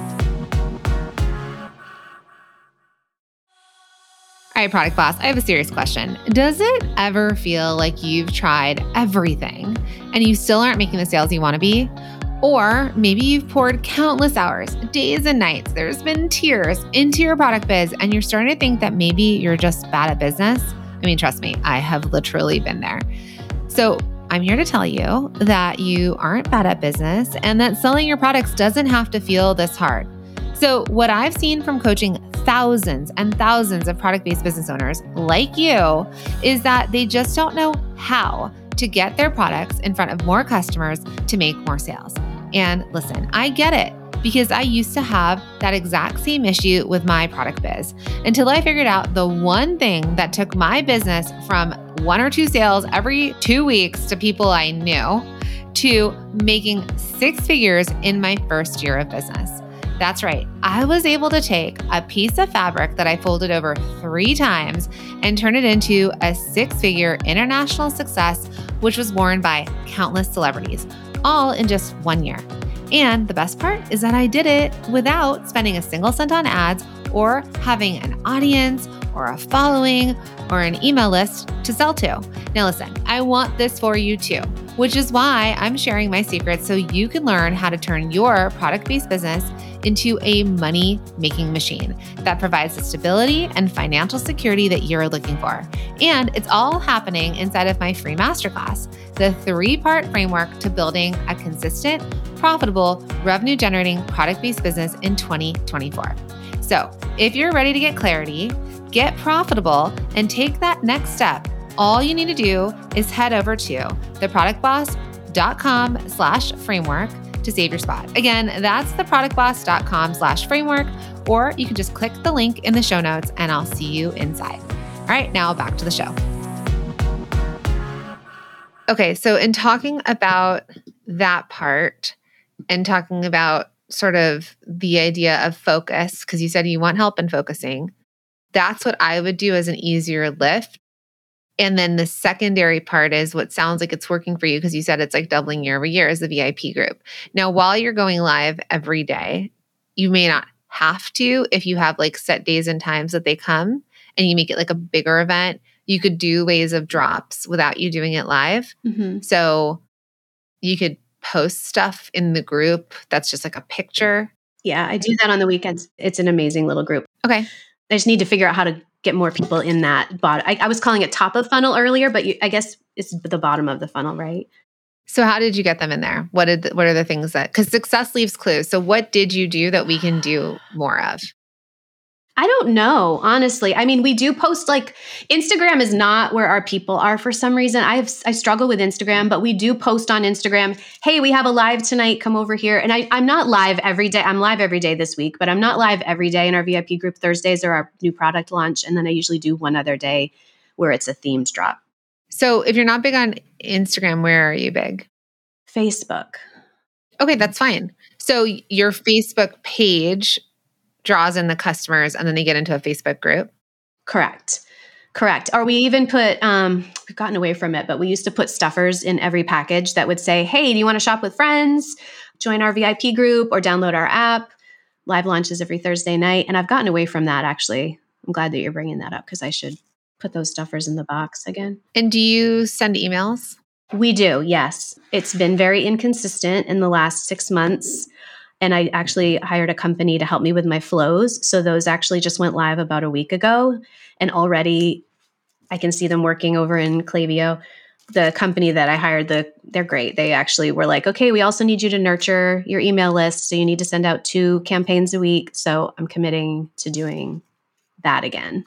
All right, Product Boss, I have a serious question. Does it ever feel like you've tried everything and you still aren't making the sales you want to be? Or maybe you've poured countless hours, days and nights, there's been tears into your product biz, and you're starting to think that maybe you're just bad at business. I mean, trust me, I have literally been there. So I'm here to tell you that you aren't bad at business and that selling your products doesn't have to feel this hard. So what I've seen from coaching thousands and thousands of product-based business owners like you is that they just don't know how to get their products in front of more customers to make more sales. And listen, I get it because I used to have that exact same issue with my product biz until I figured out the one thing that took my business from 1 or 2 sales every 2 weeks to people I knew to making 6 figures in my first year of business. That's right. I was able to take a piece of fabric that I folded over 3 times and turn it into a 6-figure international success, which was worn by countless celebrities, all in just 1 year. And the best part is that I did it without spending a single cent on ads or having an audience or a following or an email list to sell to. Now listen, I want this for you too, which is why I'm sharing my secrets so you can learn how to turn your product-based business into a money-making machine that provides the stability and financial security that you're looking for. And it's all happening inside of my free masterclass, the 3-part framework to building a consistent, profitable, revenue-generating product-based business in 2024. So if you're ready to get clarity, get profitable, and take that next step, all you need to do is head over to theproductboss.com/framework to save your spot. Again, that's theproductboss.com/framework, or you can just click the link in the show notes and I'll see you inside. All right, now back to the show. Okay, so in talking about that part and talking about sort of the idea of focus, because you said you want help in focusing, that's what I would do as an easier lift. And then the secondary part is what sounds like it's working for you, because you said it's like doubling year over year, is the VIP group. Now, while you're going live every day, you may not have to if you have like set days and times that they come and you make it like a bigger event. You could do ways of drops without you doing it live. Mm-hmm. So you could post stuff in the group that's just like a picture. Yeah, I do that on the weekends. It's an amazing little group. Okay. I just need to figure out how to get more people in that bottom. I was calling it top of funnel earlier, but I guess it's the bottom of the funnel, right? So how did you get them in there? What are the things that, because success leaves clues. So what did you do that we can do more of? I don't know, honestly. I mean, we do post, like, Instagram is not where our people are for some reason. I struggle with Instagram, but we do post on Instagram, hey, we have a live tonight, come over here. And I'm not live every day. I'm live every day this week, but I'm not live every day in our VIP group. Thursdays are our new product launch. And then I usually do one other day where it's a themed drop. So if you're not big on Instagram, where are you big? Facebook. Okay, that's fine. So your Facebook page draws in the customers and then they get into a Facebook group? Correct. Or we even put, we've gotten away from it, but we used to put stuffers in every package that would say, hey, do you want to shop with friends? Join our VIP group or download our app. Live launches every Thursday night. And I've gotten away from that, actually. I'm glad that you're bringing that up because I should put those stuffers in the box again. And do you send emails? We do, yes. It's been very inconsistent in the last 6 months. And I actually hired a company to help me with my flows. So those actually just went live about a week ago. And already I can see them working over in Klaviyo. The company that I hired, they're great. They actually were like, okay, we also need you to nurture your email list. So you need to send out 2 campaigns a week. So I'm committing to doing that again.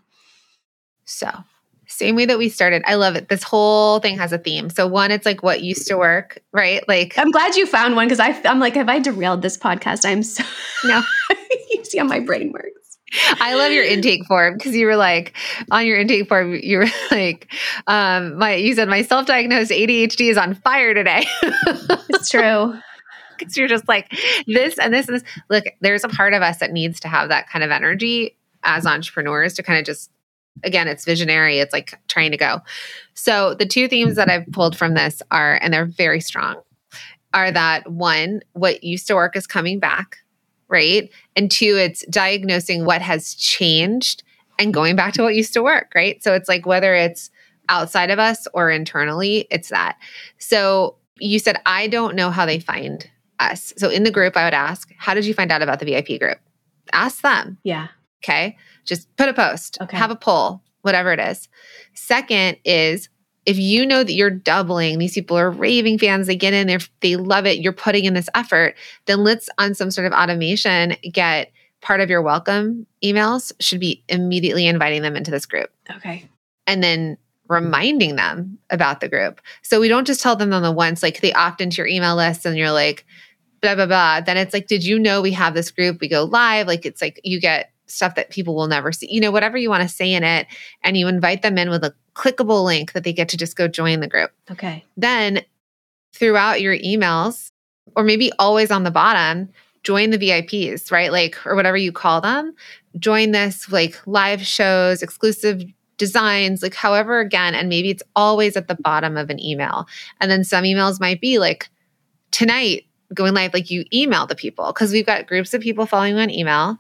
So same way that we started. I love it. This whole thing has a theme. So one, it's like what used to work, right? Like, I'm glad you found one because I'm like, have I derailed this podcast? I'm so no. You see how my brain works. I love your intake form because you were like, on your intake form, you were like, you said my self-diagnosed ADHD is on fire today. It's true. Because you're just like this and this and this. Look, there's a part of us that needs to have that kind of energy as entrepreneurs to kind of just, again, it's visionary. It's like trying to go. So the 2 themes that I've pulled from this are, and they're very strong, are that 1, what used to work is coming back, right? And 2, it's diagnosing what has changed and going back to what used to work, right? So it's like whether it's outside of us or internally, it's that. So you said, I don't know how they find us. So in the group, I would ask, how did you find out about the VIP group? Ask them. Yeah. Okay. Just put a post, have a poll, whatever it is. Second is, if you know that you're doubling, these people are raving fans, they get in there, they love it, you're putting in this effort, then let's on some sort of automation get part of your welcome emails should be immediately inviting them into this group. Okay. And then reminding them about the group. So we don't just tell them on the once, like they opt into your email list and you're like, blah, blah, blah. Then it's like, did you know we have this group? We go live. Like, it's like you get stuff that people will never see, whatever you want to say in it. And you invite them in with a clickable link that they get to just go join the group. Okay. Then throughout your emails, or maybe always on the bottom, join the VIPs, right? Like, or whatever you call them, join this like live shows, exclusive designs, like however, again, and maybe it's always at the bottom of an email. And then some emails might be like tonight going live, like you email the people because we've got groups of people following on email.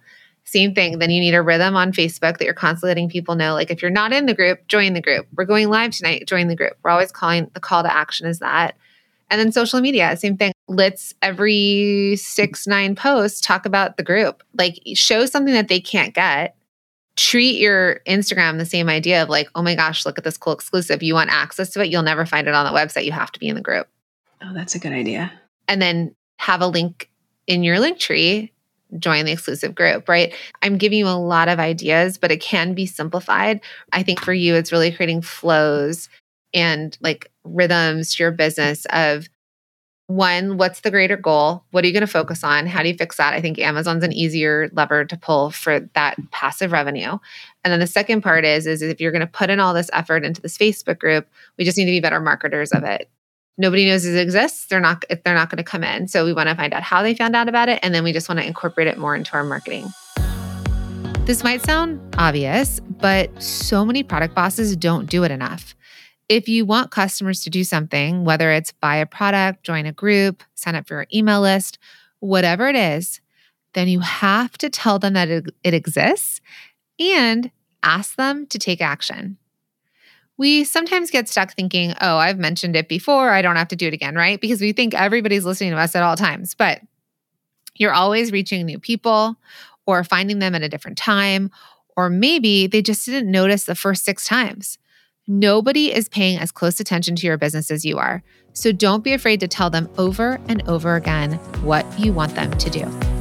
Same thing. Then you need a rhythm on Facebook that you're constantly letting people know. Like if you're not in the group, join the group. We're going live tonight, join the group. We're always calling the call to action is that. And then social media, same thing. Let's every 6-9 posts talk about the group. Like show something that they can't get. Treat your Instagram the same idea of like, oh my gosh, look at this cool exclusive. You want access to it. You'll never find it on the website. You have to be in the group. Oh, that's a good idea. And then have a link in your link tree, join the exclusive group, right? I'm giving you a lot of ideas, but it can be simplified. I think for you, it's really creating flows and like rhythms to your business of one, what's the greater goal? What are you going to focus on? How do you fix that? I think Amazon's an easier lever to pull for that passive revenue. And then the second part is if you're going to put in all this effort into this Facebook group, we just need to be better marketers of it. Nobody knows it exists. They're not going to come in. So we want to find out how they found out about it. And then we just want to incorporate it more into our marketing. This might sound obvious, but so many product bosses don't do it enough. If you want customers to do something, whether it's buy a product, join a group, sign up for your email list, whatever it is, then you have to tell them that it exists and ask them to take action. We sometimes get stuck thinking, oh, I've mentioned it before, I don't have to do it again, right? Because we think everybody's listening to us at all times, but you're always reaching new people or finding them at a different time, or maybe they just didn't notice the first 6 times. Nobody is paying as close attention to your business as you are. So don't be afraid to tell them over and over again what you want them to do.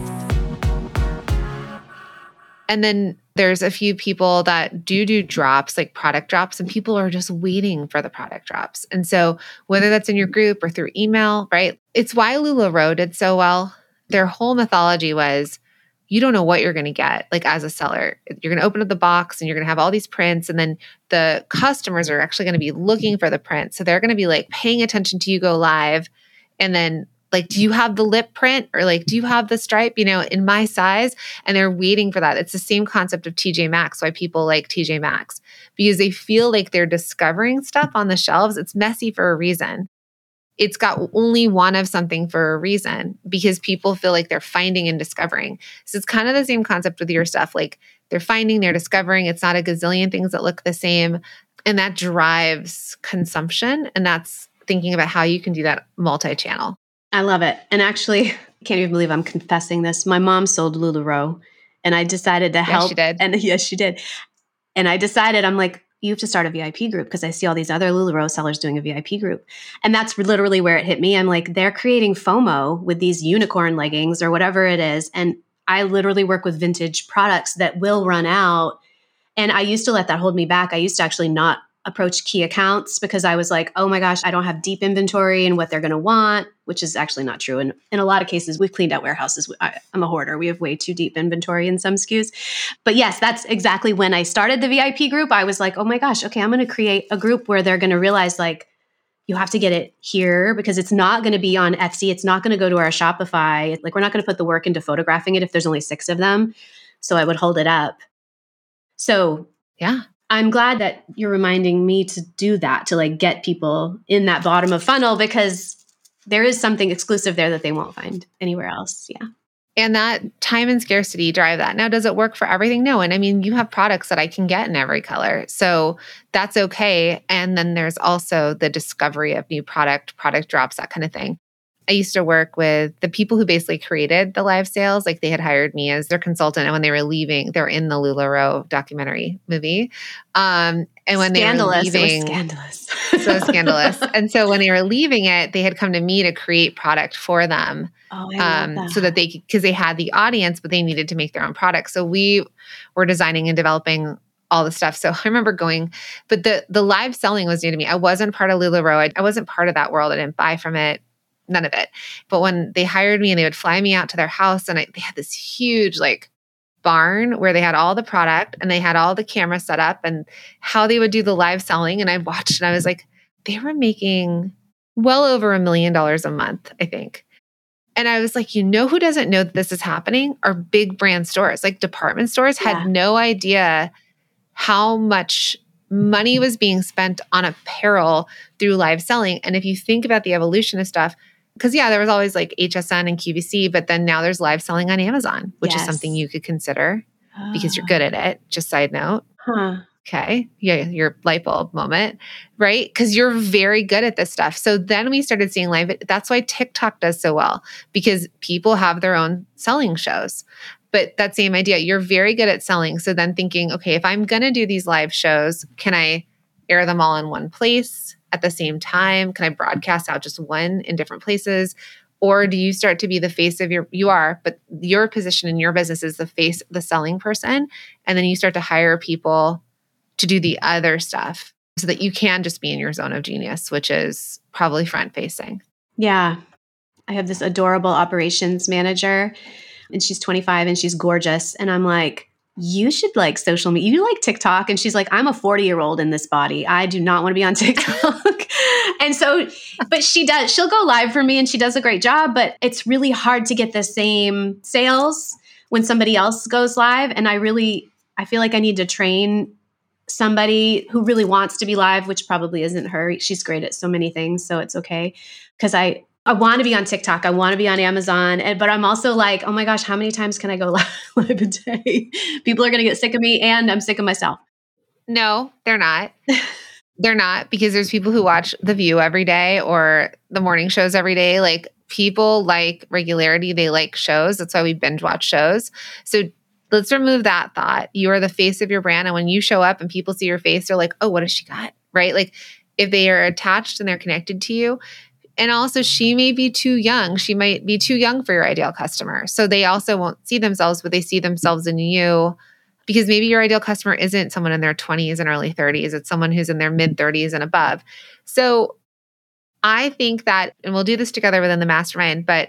And then there's a few people that do drops, like product drops, and people are just waiting for the product drops. And so whether that's in your group or through email, right? It's why LuLaRoe did so well. Their whole mythology was, you don't know what you're going to get, like as a seller. You're going to open up the box and you're going to have all these prints, and then the customers are actually going to be looking for the print. So they're going to be like paying attention to you go live. And then like, do you have the lip print, or like, do you have the stripe, in my size? And they're waiting for that. It's the same concept of TJ Maxx, why people like TJ Maxx, because they feel like they're discovering stuff on the shelves. It's messy for a reason. It's got only one of something for a reason, because people feel like they're finding and discovering. So it's kind of the same concept with your stuff. Like they're finding, they're discovering. It's not a gazillion things that look the same. And that drives consumption. And that's thinking about how you can do that multi-channel. I love it. And actually, I can't even believe I'm confessing this. My mom sold LuLaRoe, and I decided to help. Yes, she did. And yes, she did. And I decided, I'm like, you have to start a VIP group, because I see all these other LuLaRoe sellers doing a VIP group. And that's literally where it hit me. I'm like, they're creating FOMO with these unicorn leggings or whatever it is. And I literally work with vintage products that will run out. And I used to let that hold me back. I used to actually not approach key accounts, because I was like, oh my gosh, I don't have deep inventory and what they're going to want, which is actually not true. And in a lot of cases, we've cleaned out warehouses. I'm a hoarder. We have way too deep inventory in some SKUs. But yes, that's exactly when I started the VIP group. I was like, oh my gosh, okay, I'm going to create a group where they're going to realize like, you have to get it here, because it's not going to be on Etsy. It's not going to go to our Shopify. Like, we're not going to put the work into photographing it if there's only 6 of them. So I would hold it up. So yeah. I'm glad that you're reminding me to do that, to like get people in that bottom of funnel, because there is something exclusive there that they won't find anywhere else. Yeah. And that time and scarcity drive that. Now, does it work for everything? No. And I mean, you have products that I can get in every color. So that's okay. And then there's also the discovery of new product drops, that kind of thing. I used to work with the people who basically created the live sales. Like they had hired me as their consultant. And when they were leaving, they were in the LuLaRoe documentary movie. And when scandalous. they were leaving, it was scandalous. So scandalous. And so when they were leaving it, they had come to me to create product for them. Oh, I love that. So that because they had the audience, but they needed to make their own product. So we were designing and developing all the stuff. So I remember going, but the live selling was new to me. I wasn't part of LuLaRoe. I wasn't part of that world. I didn't buy from it. None of it. But when they hired me and they would fly me out to their house, and they had this huge like barn where they had all the product and they had all the cameras set up and how they would do the live selling. And I watched and I was like, they were making well over $1 million a month, I think. And I was like, who doesn't know that this is happening? Are big brand stores, like department stores had no idea how much money was being spent on apparel through live selling. And if you think about the evolution of stuff, because there was always like HSN and QVC, but then now there's live selling on Amazon, which is something you could consider. because you're good at it. Just side note. Huh. Okay. Yeah. Your light bulb moment, right? Because you're very good at this stuff. So then we started seeing live. That's why TikTok does so well, because people have their own selling shows. But that same idea, you're very good at selling. So then thinking, okay, if I'm going to do these live shows, can I air them all in one place at the same time? Can I broadcast out just one in different places? Or do you start to be the face of but your position in your business is the face, the selling person. And then you start to hire people to do the other stuff so that you can just be in your zone of genius, which is probably front facing. Yeah. I have this adorable operations manager and she's 25 and she's gorgeous. And I'm like, you should like social media. You like TikTok. And she's like, I'm a 40-year-old in this body. I do not want to be on TikTok. And so, but she'll go live for me and she does a great job, but it's really hard to get the same sales when somebody else goes live. And I feel like I need to train somebody who really wants to be live, which probably isn't her. She's great at so many things. So it's okay. Because I want to be on TikTok. I want to be on Amazon. But I'm also like, oh my gosh, how many times can I go live a day? People are going to get sick of me and I'm sick of myself. No, they're not. They're not, because there's people who watch The View every day or the morning shows every day. Like, people like regularity. They like shows. That's why we binge watch shows. So let's remove that thought. You are the face of your brand. And when you show up and people see your face, they're like, oh, what has she got? Right? Like, if they are attached and they're connected to you. And also, she may be too young. She might be too young for your ideal customer. So they also won't see themselves, but they see themselves in you, because maybe your ideal customer isn't someone in their 20s and early 30s. It's someone who's in their mid 30s and above. So I think that, and we'll do this together within the mastermind, but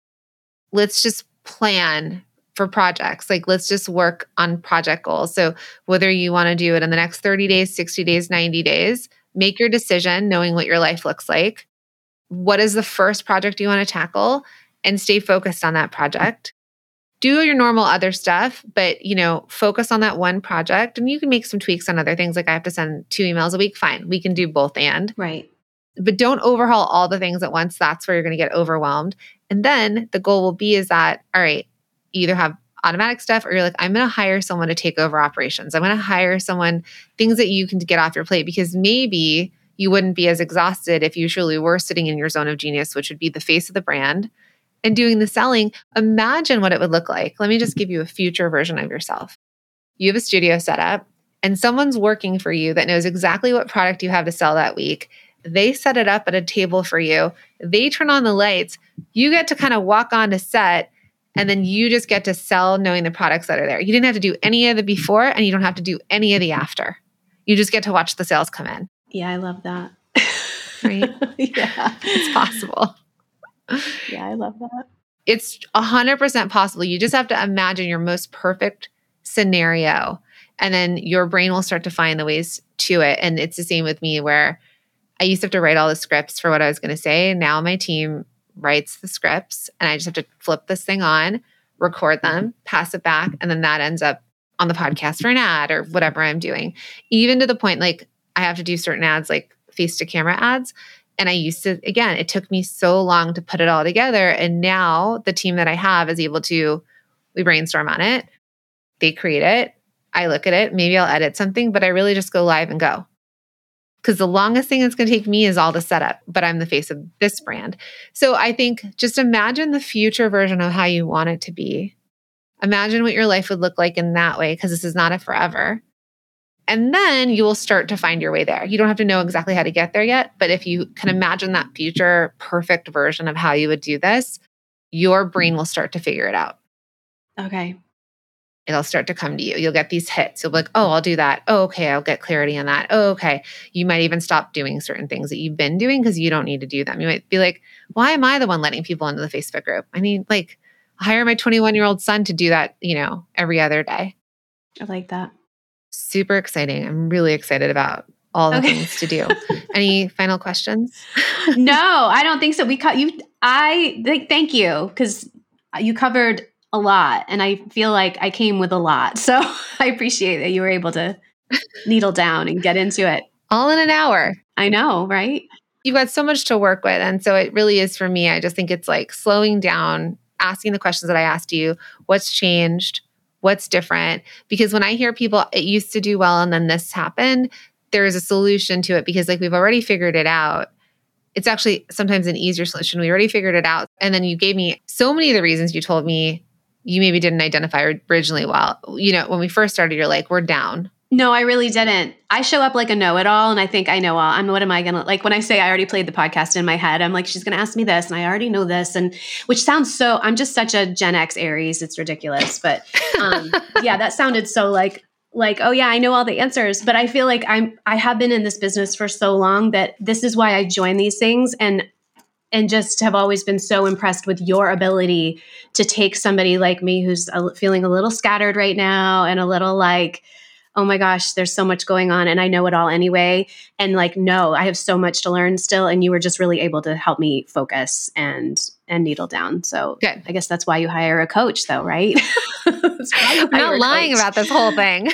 let's just plan for projects. Like, let's just work on project goals. So whether you want to do it in the next 30 days, 60 days, 90 days, make your decision knowing what your life looks like. What is the first project you want to tackle, and stay focused on that project. Do your normal other stuff, but focus on that one project, and you can make some tweaks on other things. Like, I have to send 2 emails a week. Fine. We can do both and. Right. But don't overhaul all the things at once. That's where you're going to get overwhelmed. And then the goal will be is that, all right, you either have automatic stuff or you're like, I'm going to hire someone to take over operations. I'm going to hire someone, things that you can get off your plate, because maybe you wouldn't be as exhausted if you truly were sitting in your zone of genius, which would be the face of the brand and doing the selling. Imagine what it would look like. Let me just give you a future version of yourself. You have a studio set up and someone's working for you that knows exactly what product you have to sell that week. They set it up at a table for you. They turn on the lights. You get to kind of walk on to set, and then you just get to sell knowing the products that are there. You didn't have to do any of the before, and you don't have to do any of the after. You just get to watch the sales come in. Yeah, I love that. Right? Yeah. It's possible. Yeah, I love that. It's 100% possible. You just have to imagine your most perfect scenario, and then your brain will start to find the ways to it. And it's the same with me, where I used to have to write all the scripts for what I was going to say. Now my team writes the scripts, and I just have to flip this thing on, record them, pass it back, and then that ends up on the podcast for an ad or whatever I'm doing. Even to the point, like, I have to do certain ads, like face to camera ads. And I used to, again, it took me so long to put it all together. And now the team that I have is able to, we brainstorm on it. They create it. I look at it. Maybe I'll edit something, but I really just go live and go. Because the longest thing it's going to take me is all the setup, but I'm the face of this brand. So I think just imagine the future version of how you want it to be. Imagine what your life would look like in that way, because this is not a forever. And then you will start to find your way there. You don't have to know exactly how to get there yet, but if you can imagine that future perfect version of how you would do this, your brain will start to figure it out. Okay. It'll start to come to you. You'll get these hits. You'll be like, oh, I'll do that. Oh, okay. I'll get clarity on that. Oh, okay. You might even stop doing certain things that you've been doing because you don't need to do them. You might be like, why am I the one letting people into the Facebook group? I mean, like, hire my 21-year-old son to do that, every other day. I like that. Super exciting. I'm really excited about all the things to do. Any final questions? No, I don't think so. Thank you, because you covered a lot, and I feel like I came with a lot. So I appreciate that you were able to needle down and get into it. All in an hour. I know, right? You've got so much to work with. And so it really is for me. I just think it's like slowing down, asking the questions that I asked you. What's changed? What's different? Because when I hear people, it used to do well and then this happened, there is a solution to it because like we've already figured it out. It's actually sometimes an easier solution. We already figured it out. And then you gave me so many of the reasons you told me you maybe didn't identify originally well. You know, when we first started, you're like, we're down. No, I really didn't. I show up like a know-it-all and I think I know all. What am I going to, like when I say I already played the podcast in my head, I'm like, she's going to ask me this and I already know this. And which sounds so, I'm just such a Gen X Aries. It's ridiculous. But yeah, that sounded so like, oh yeah, I know all the answers. But I feel like I have been in this business for so long that this is why I join these things and just have always been so impressed with your ability to take somebody like me who's feeling a little scattered right now and a little like, oh my gosh, there's so much going on and I know it all anyway. And like, no, I have so much to learn still. And you were just really able to help me focus and needle down. So good. I guess that's why you hire a coach though, right? I'm not lying about this whole thing.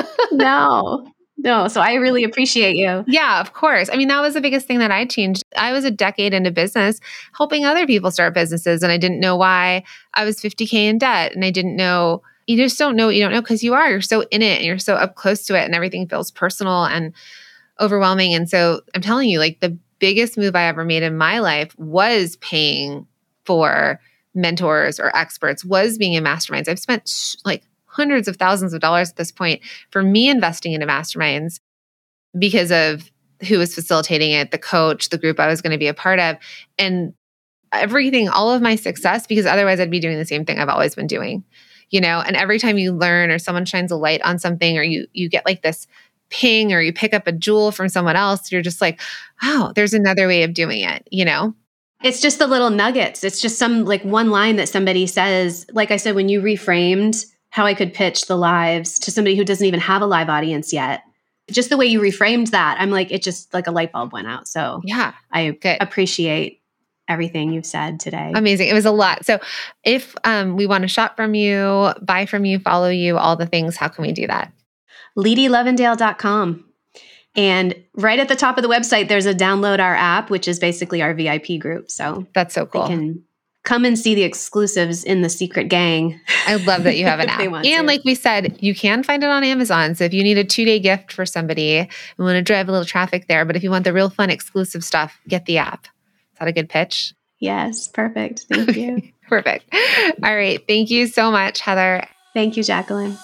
No. So I really appreciate you. Yeah, of course. I mean, that was the biggest thing that I changed. I was a decade into business helping other people start businesses. And I didn't know why I was $50K in debt. And I didn't know. You just don't know what you don't know because you're so in it and you're so up close to it and everything feels personal and overwhelming. And so I'm telling you, like the biggest move I ever made in my life was paying for mentors or experts, was being in masterminds. I've spent like hundreds of thousands of dollars at this point for me investing into masterminds because of who was facilitating it, the coach, the group I was going to be a part of, and everything, all of my success, because otherwise I'd be doing the same thing I've always been doing. You know, and every time you learn or someone shines a light on something or you get like this ping or you pick up a jewel from someone else, you're just like, oh, there's another way of doing it, you know? It's just the little nuggets. It's just some like one line that somebody says, like I said, when you reframed how I could pitch the lives to somebody who doesn't even have a live audience yet, just the way you reframed that, I'm like, it just like a light bulb went out. So yeah, I appreciate everything you've said today. Amazing. It was a lot. So if we want to shop from you, buy from you, follow you, all the things, how can we do that? LeeDeeLevendale.com. And right at the top of the website, there's a download our app, which is basically our VIP group. So that's so cool. They can come and see the exclusives in the secret gang. I love that you have an app. And like we said, you can find it on Amazon. So if you need a 2-day gift for somebody and want to drive a little traffic there, but if you want the real fun exclusive stuff, get the app. Is that a good pitch? Yes, perfect. Thank you. Perfect. All right. Thank you so much, Heather. Thank you, Jacqueline.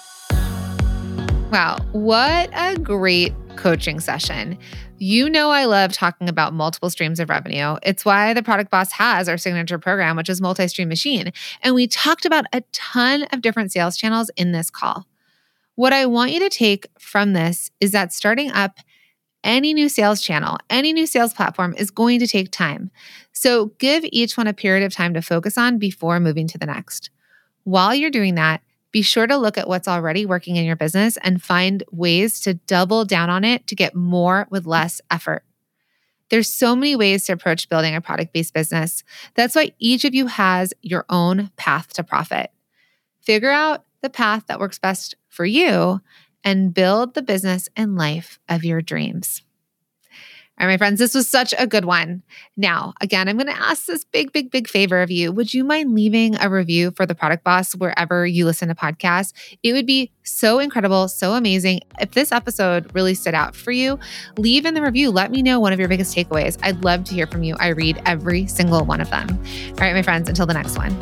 Wow. What a great coaching session. You know I love talking about multiple streams of revenue. It's why the Product Boss has our signature program, which is Multi-Stream Machine. And we talked about a ton of different sales channels in this call. What I want you to take from this is that starting up any new sales channel, any new sales platform is going to take time. So give each one a period of time to focus on before moving to the next. While you're doing that, be sure to look at what's already working in your business and find ways to double down on it to get more with less effort. There's so many ways to approach building a product-based business. That's why each of you has your own path to profit. Figure out the path that works best for you and build the business and life of your dreams. All right, my friends, this was such a good one. Now, again, I'm going to ask this big favor of you. Would you mind leaving a review for the Product Boss wherever you listen to podcasts? It would be so incredible, so amazing. If this episode really stood out for you, leave in the review. Let me know one of your biggest takeaways. I'd love to hear from you. I read every single one of them. All right, my friends, until the next one.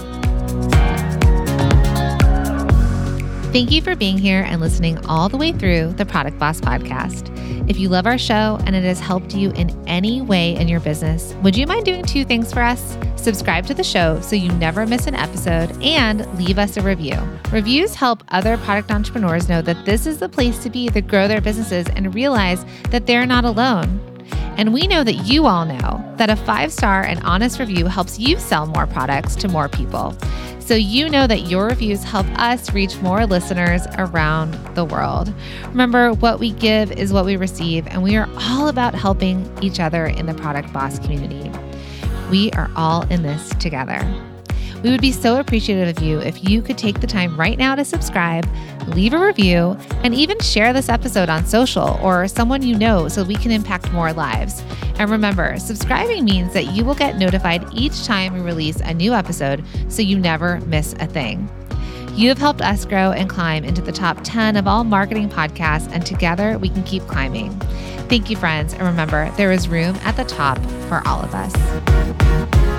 Thank you for being here and listening all the way through the Product Boss podcast. If you love our show and it has helped you in any way in your business, would you mind doing 2 things for us? Subscribe to the show so you never miss an episode and leave us a review. Reviews help other product entrepreneurs know that this is the place to be to grow their businesses and realize that they're not alone. And we know that you all know that a 5-star and honest review helps you sell more products to more people. So you know that your reviews help us reach more listeners around the world. Remember, what we give is what we receive, and we are all about helping each other in the Product Boss community. We are all in this together. We would be so appreciative of you if you could take the time right now to subscribe, leave a review, and even share this episode on social or someone you know so we can impact more lives. And remember, subscribing means that you will get notified each time we release a new episode so you never miss a thing. You have helped us grow and climb into the top 10 of all marketing podcasts, and together we can keep climbing. Thank you, friends. And remember, there is room at the top for all of us.